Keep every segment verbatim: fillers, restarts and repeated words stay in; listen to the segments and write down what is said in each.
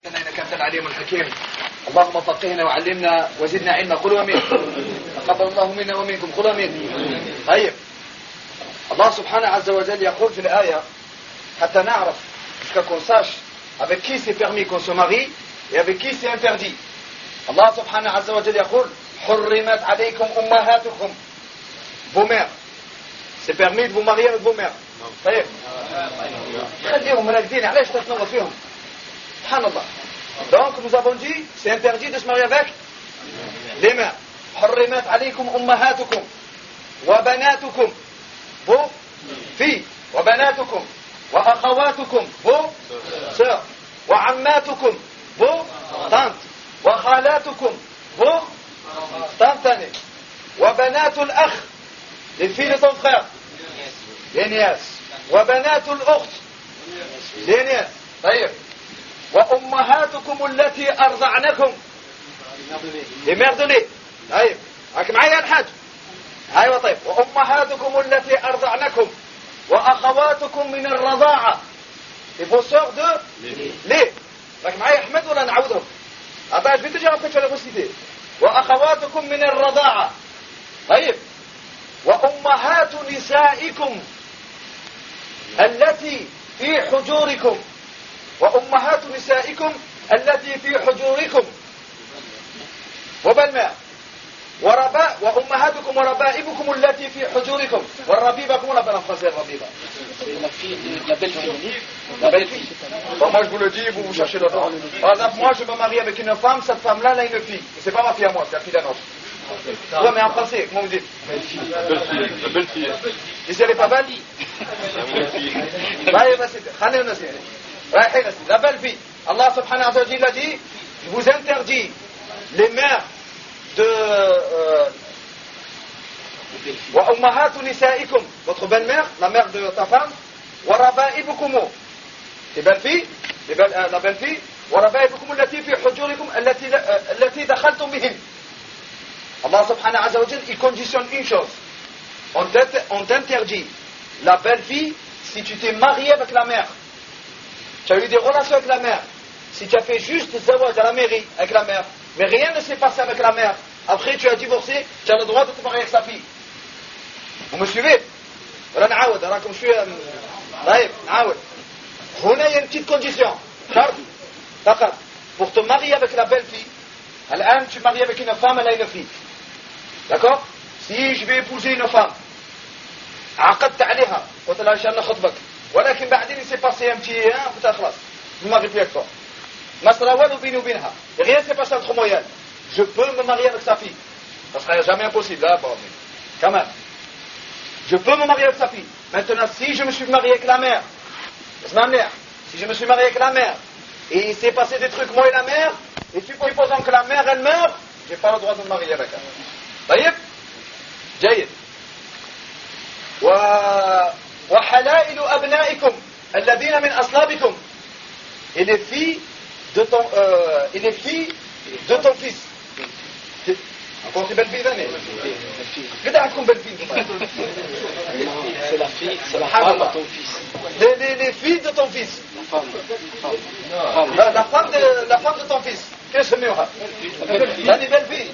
إنك أنت العليم الحكيم. اللهم فقهنا وعلمنا وزدنا علما. قل امين. تقبل الله منا ومنكم. قل امين. طيب، الله سبحانه عز وجل يقول في الآية حتى نعرف jusqu'à qu'on sache avec qui c'est permis qu'on se marie et avec qui c'est interdit. Allah subhanahu wa ta'ala يقول حرمت عليكم أمهاتكم, vos mères. C'est permis de vous marier avec vos mères. طيب خليهم راكدين علاش تتنوض فيهم سبحان الله. Donc nous avons dit c'est interdit de se marier avec les mères. حرمت عليكم أمهاتكم وبناتكم, vos filles, وبناتكم وأخواتكم, vos sœurs, وعماتكم, vos tantes, وخالاتكم, vos tantes, وبنات الأخ, les filles de ton frère, les nièces, وبنات الأخت, les nièces. طيب وأمهاتكم التي أرضعنكم, les mères de lait. طيب معك معايا الحاج. ايوه طيب وامهاتكم التي ارضعنكم واخواتكم من الرضاعه, et vos sœurs de lait. معك معايا احمد ولا نعوضهم؟ ابا je vais te dire après tu vas les reciter. واخواتكم من الرضاعه. طيب وامهات نسائكم التي في حجوركم, وامهات نسائكم التي في حجوركم وبالماء ورباء وأمهاتكم وربائبكم التي في حجوركم. والربيبة, comment on l'appelle en français الربيبة? La belle fille. La belle fille. Bon, moi je vous le dis, vous vous cherchez le nom. Par exemple, moi je me marie avec une femme, cette femme-là, elle a une fille. C'est pas ma fille à moi, c'est la fille d'un autre. Ouais, mais en français, comment vous dites? La belle fille. La belle fille. Et si elle n'est pas belle? La belle fille. Allah subhanahu wa ta'ala dit, je vous interdis les mères de euh, wa ummahatu nisaikum, votre belle-mère, la mère de ta femme, wa rabaibukum, tes belles-filles, les belles, euh, la belle-fille, wa rabaibukum allati fi hujurikum allati allati dakhaltum bihim. Allah subhanahu wa ta'ala, il conditionne une chose. On t'interdit la belle-fille si tu t'es marié avec la mère. Tu as eu des relations avec la mère. Si tu as fait juste zawaj à la mairie avec la mère, mais rien ne s'est passé avec la mère, après tu as divorcé, tu as le droit de te marier avec sa fille. Vous me suivez? Voilà, نعاود راكم شويه. طيب نعاود. هنا il y a une petite condition. شرط فقط. Pour te marier avec la belle fille, الآن tu maries avec une femme, elle a une fille. D'accord? Si je vais épouser une femme, عقدت عليها قلت لها ان شاء الله خطبك, ولكن بعدين il s'est passé un petit hein, قلت لها خلاص je me marie plus avec toi. مسألة والو بيني وبينها, rien s'est passé entre moi et elle. Je peux me marier avec sa fille. Ça serait jamais impossible, là, bon, mais quand même. Je peux me marier avec sa fille. Maintenant, si je me suis marié avec la mère, c'est ma mère. Si je me suis marié avec la mère, et il s'est passé des trucs, moi et la mère, et supposons que la mère, elle meurt, j'ai pas le droit de me marier avec elle. طيب جيد. و وحلائل أبنائكم الذين من أصلابكم, et les filles de ton, euh, et les filles de ton fils. Encore des belles filles d'année. Qu'est-ce belle fille? C'est la fille, c'est la femme de ton fils. Les, les, les filles de ton fils. La femme. La, la, femme de, la femme de ton fils. Qu'est-ce que c'est mieux? T'as des belles filles.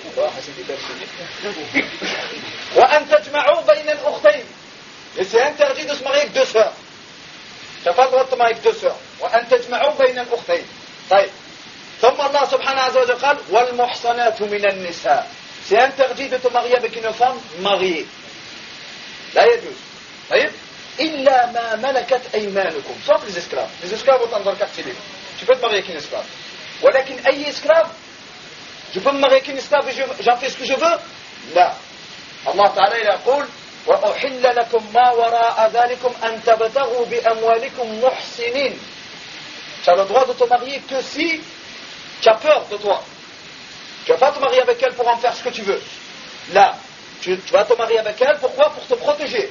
وأن تجمعوا بين الأختين. Et c'est interdit de se marier avec deux sœurs. Tu n'as pas le droit de te marier avec deux sœurs. وأن تجمعوا بين الأختين. طيب. ثم الله سبحانه وتعالى قال والمحصنات من النساء. C'est interdit de te marier avec une femme mariée. لا يجوز. طيب. إلا ما ملكت أيمانكم. Sauf les esclaves. Les esclaves autant dans le quartier libre. Tu peux te marier avec une esclave. ولكن أي esclave, je peux me marier avec une esclave et j'en fais ce que je veux? لا. الله تعالى يقول وأحل لكم ما وراء ذلكم أن تبتغوا بأموالكم محسنين. Tu as le droit de te marier que si tu as peur de toi. Tu ne vas pas te marier avec elle pour en faire ce que tu veux. Là, tu, tu vas te marier avec elle, pourquoi? Pour te protéger.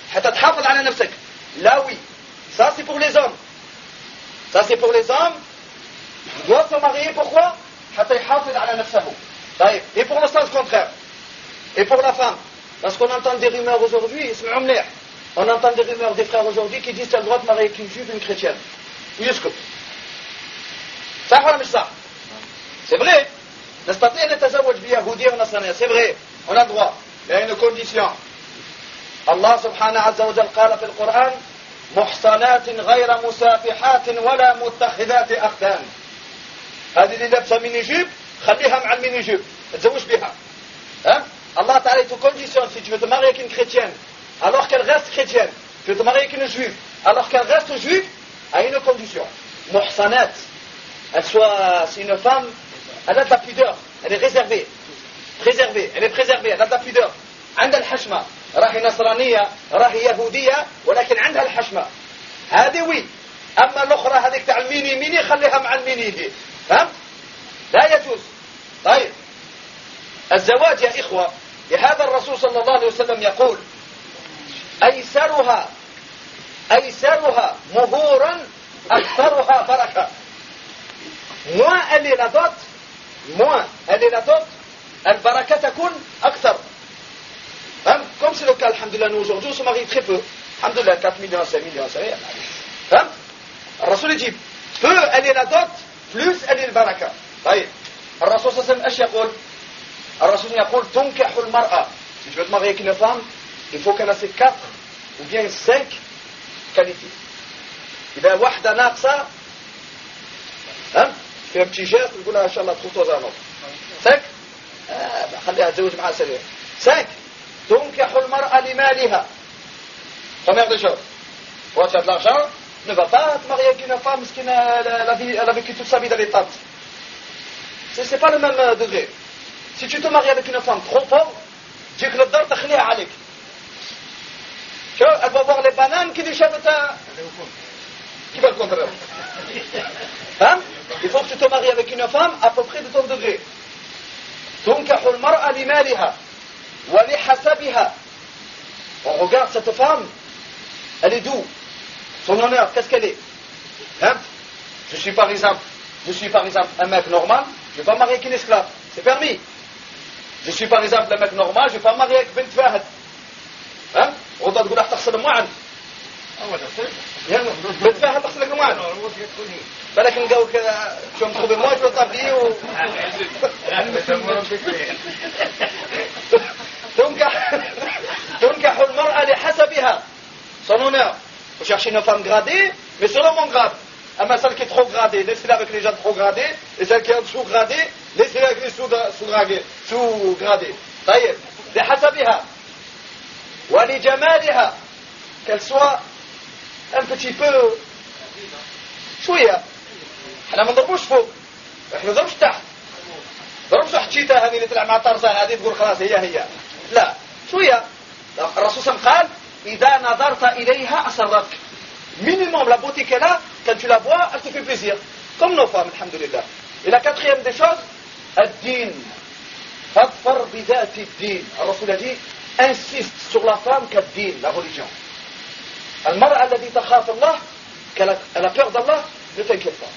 Là oui, ça c'est pour les hommes. Ça c'est pour les hommes. Tu dois te marier, pourquoi? Et pour le sens contraire. Et pour la femme. Parce qu'on entend des rumeurs aujourd'hui, on entend des rumeurs des frères aujourd'hui qui disent que tu as le droit de marier avec une juive et une chrétienne. صح ولا مش صح؟ C'est vrai. نستطيع أن نتزوج بيهودية ونصرانية. C'est vrai. On a droit. Il y a une condition. الله سبحانه عز وجل قال في القرآن محصنات غير مسافحات ولا متخذات أخدان. هذه اللي لابسة ميني جيب خليها مع الميني جيب تزوج بها. Hein? Allah Ta'ala te conditionne si tu veux te marier avec une chrétienne alors qu'elle reste chrétienne. Tu veux te marier avec une juive alors qu'elle reste juive à une condition. Muhsanat. Elle soit, c'est une femme, elle a de la pudeur, elle est réservée. Préservée, elle est préservée, elle a de la pudeur. عندها الحشمة. راهي نصرانية راهي يهودية ولكن عندها الحشمة. هذه وي. أما الأخرى هذيك تاع الميني ميني خليها مع الميني دي. فهمت؟ لا يجوز. طيب. الزواج يا إخوة لهذا الرسول صلى الله عليه وسلم يقول أيسرها أيسرها مهورا أكثرها بركة. moins elle est la dot moins elle est la dot البركة تكون أكثر. Hein? Comme c'est le cas, alhamdoulilah, nous aujourd'hui, on se marie très peu. Alhamdoulilah, quatre millions, cinq millions, ça y est. Hein? الرسول dit, peu elle est la dot, plus elle est le baraka. طيب. الرسول صلى الله عليه وسلم ايش يقول؟ الرسول يقول تنكح المرأة. Si tu veux te marier avec une femme, il faut qu'elle ait ces quatre ou bien cinq qualités. إذا واحدة ناقصة, hein? Tu fais un petit geste, tu dis là, Inch'Allah, trouve-toi un autre. cinq? آه, خليها تزوج معها سريع. cinq. تنكح المرأة لمالها. Première des choses. Quand tu as de l'argent, ne va pas te marier avec une femme qui a vécu toute sa vie dans les tentes. C'est, c'est pas le même degré. Si tu te maries avec une femme trop pauvre, dis que le dor تخليها عليك. Tu vois, elle va voir les bananes qui déchèvent ta... Qui va le contraire? Hein? Il faut que tu te maries avec une femme à peu près de ton degré. تنكح المرأة لمالها. ولحسبها. On regarde cette femme, elle est d'où? Son honneur, qu'est-ce qu'elle est? Hein? Je suis par exemple, je suis par exemple un mec normal, je ne vais pas marier avec une esclave, c'est permis. Je suis par exemple un mec normal, je ne vais pas marier avec bint Fahad. Hein? On doit dire تغسل معا. بنت فهد تغسلك معا. بالك نلقاو كذا شو نخبي موت في الطابلي و تنكح تنكح المرأة لحسبها. Son honneur. Vous cherchez une femme gradée, mais selon mon grade. Ama celle qui est trop gradée, laissez-la avec les gens trop gradés, et celle qui est sous-gradée, laissez-la avec les sous-gradés. Sous-gradés. طيب. لحسبها. ولجمالها. Qu'elle soit un petit peu شوية. احنا ما نضربوش فوق. احنا ما نضربوش تحت. ضربش حتيتها هذه اللي تلعب مع طرزان هذه تقول خلاص هي هي. لا. شوية. الرسول صلى الله عليه وسلم قال إذا نظرت إليها أسرتك. Minimum la beauté qu'elle a, quand tu la vois, elle te fait plaisir. Comme nos femmes, alhamdulillah. Et la quatrième des choses, الدين. فاظفر بذات الدين. الرسول a dit, insiste sur la femme كالدين, la religion. المرأة التي تخاف الله, qu'elle a peur d'Allah, ne t'inquiète pas.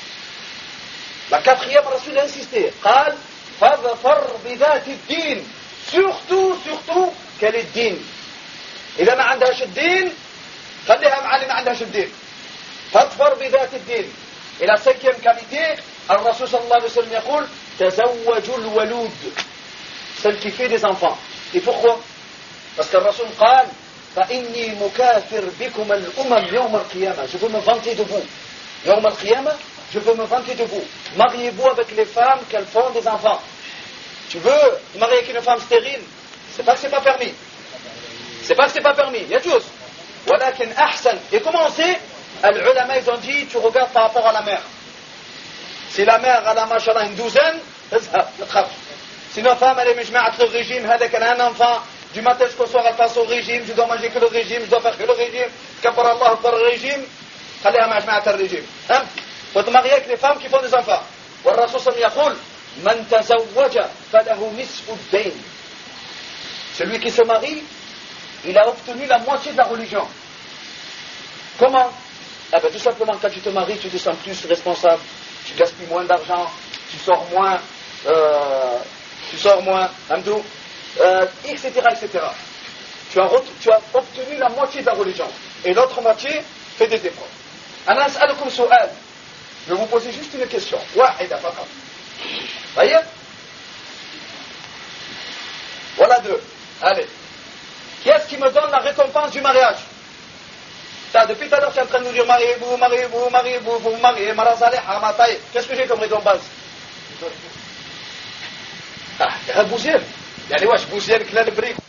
La quatrième, le Rasoul a insisté. قال فاظفر بذات الدين. Surtout, surtout, qu'elle est digne. إذا ما عندهاش الدين خليها مع اللي ما عندهاش الدين. فاظفر بذات الدين. Et la cinquième qualité, الرسول صلى الله عليه وسلم يقول تزوجوا الولود. Celle qui fait des enfants. Et pourquoi? Parce que le Rasoul قال فإني مكاثر بكم الأمم يوم القيامة. Je veux me vanter de vous. يوم القيامة, je veux me vanter de vous. Mariez-vous avec les femmes qu'elles font des enfants. Tu veux te marier avec une femme stérile? C'est pas que c'est pas permis. C'est pas que c'est pas permis. يجوز. ولكن أحسن. Et comment on sait? Les ulama ils ont dit tu regardes par rapport à la mère. Si la mère elle a machallah une douzaine, اذهب تخاف. Si une femme elle est مجمعة le régime, هذاك elle a un enfant, du matin jusqu'au soir elle passe au régime, je dois manger que le régime, je dois faire que le régime, كبر الله أكبر الرégime, خليها مع جماعة الرégime. Hein? Faut te marier avec les femmes qui font des enfants. والرسول صلى الله عليه وسلم يقول من تزوج فله نصف الدين. Celui qui se marie, il a obtenu la moitié de la religion. Comment? Eh bien, tout simplement, quand tu te maries, tu te sens plus responsable, tu gaspilles moins d'argent, tu sors moins, euh, tu sors moins, hamdou, euh, et cetera, et cetera. Tu as, tu as obtenu la moitié de la religion. Et l'autre moitié fait des efforts. أنا أسألكم سؤال. Je vais vous poser juste une question. Wahida faqat. Voyez? Voilà deux. Allez. Qui est-ce qui me donne la récompense du mariage? T'as, depuis tout à l'heure, tu es en train de nous dire mariez-vous, mariez-vous, mariez-vous, vous vous mariez, marazaleh, hamataï. Qu'est-ce que j'ai comme récompense? Ah, il y a un bouzienne. Il y a les wesh, bouzienne, clan brique.